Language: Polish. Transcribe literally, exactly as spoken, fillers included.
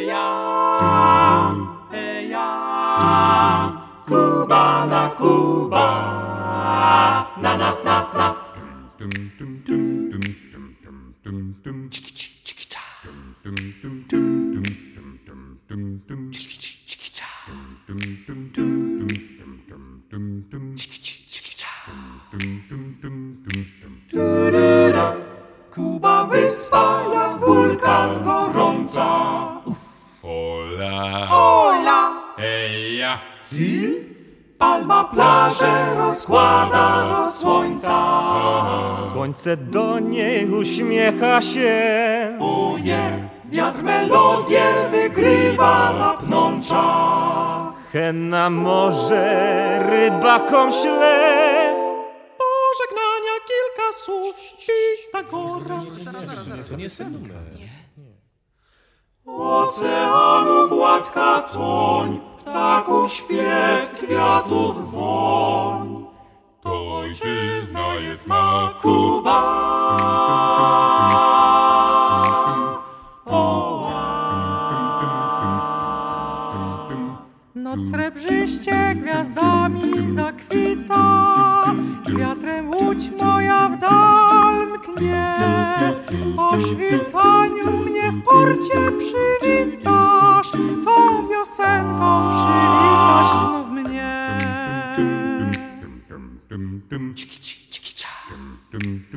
Eja, eja, Kuba na Kuba, na na na na. Kuba wyspa jak wulkan gorąca. Ola, Ola, eja, Cil? Palma plażę rozkłada do słońca. Słońce do niej uśmiecha się. Oje, wiatr melodię wygrywa na pnączach. Hen na morze rybakom śle. Pożegnania kilka słów Pitagora. Oceanu gładka toń, ptaków śpiew, kwiatów woń. to ojczyzna jest ma Kuba. Noc srebrzyście gwiazdami zakwita, wiatrem łódź moja w dal mknie. O świtaniu mnie w porcie przywitasz, tą piosenką przywitasz znów mnie. Dum, dum, dum, dum, dum, dum, dum, dum, dum, dum, dum,